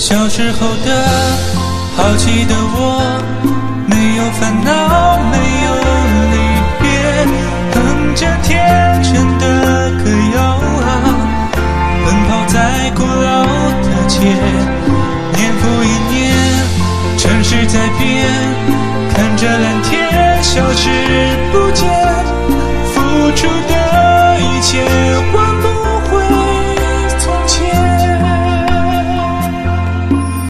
小时候的好奇的我，没有烦恼，没